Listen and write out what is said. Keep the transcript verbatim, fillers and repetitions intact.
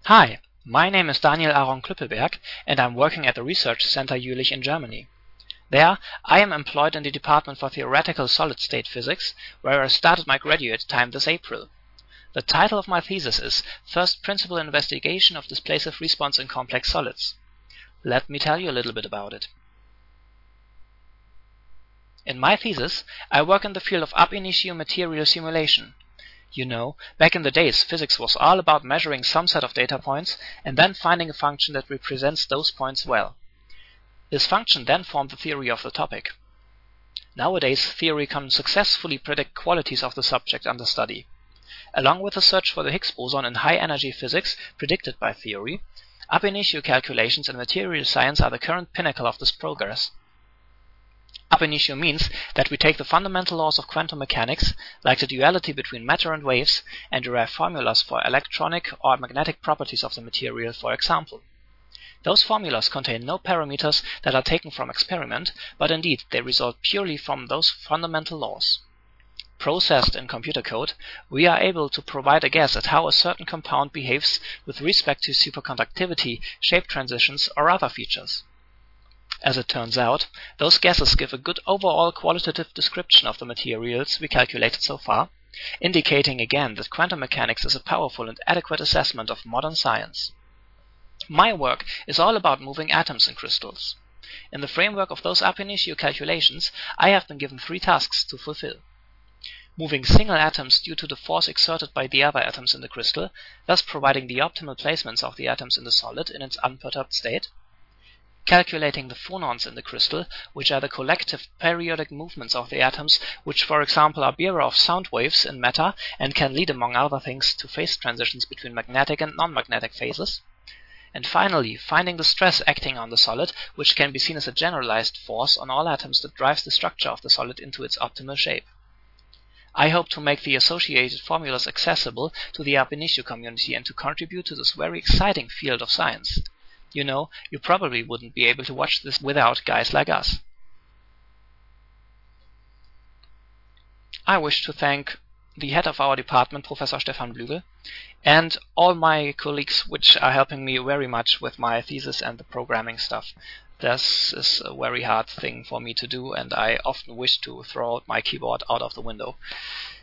Hi, my name is Daniel Aaron Klüppelberg, and I'm working at the Research Center Jülich in Germany. There, I am employed in the Department for Theoretical Solid-State Physics, where I started my graduate time this April. The title of my thesis is First Principle Investigation of Displacive Response in Complex Solids. Let me tell you a little bit about it. In my thesis, I work in the field of ab initio material simulation. You know, back in the days, physics was all about measuring some set of data points and then finding a function that represents those points well. This function then formed the theory of the topic. Nowadays, theory can successfully predict qualities of the subject under study. Along with the search for the Higgs boson in high-energy physics predicted by theory, ab initio calculations in material science are the current pinnacle of this progress. Ab initio means that we take the fundamental laws of quantum mechanics, like the duality between matter and waves, and derive formulas for electronic or magnetic properties of the material, for example. Those formulas contain no parameters that are taken from experiment, but indeed they result purely from those fundamental laws. Processed in computer code, we are able to provide a guess at how a certain compound behaves with respect to superconductivity, shape transitions, or other features. As it turns out, those guesses give a good overall qualitative description of the materials we calculated so far, indicating again that quantum mechanics is a powerful and adequate assessment of modern science. My work is all about moving atoms in crystals. In the framework of those ab initio calculations, I have been given three tasks to fulfill. Moving single atoms due to the force exerted by the other atoms in the crystal, thus providing the optimal placements of the atoms in the solid in its unperturbed state. Calculating the phonons in the crystal, which are the collective periodic movements of the atoms, which for example are bearer of sound waves in matter and can lead among other things to phase transitions between magnetic and non-magnetic phases. And finally, finding the stress acting on the solid, which can be seen as a generalized force on all atoms that drives the structure of the solid into its optimal shape. I hope to make the associated formulas accessible to the ab initio community and to contribute to this very exciting field of science. You know, you probably wouldn't be able to watch this without guys like us. I wish to thank the head of our department, Professor Stefan Blügel, and all my colleagues which are helping me very much with my thesis and the programming stuff. This is a very hard thing for me to do, and I often wish to throw out my keyboard out of the window.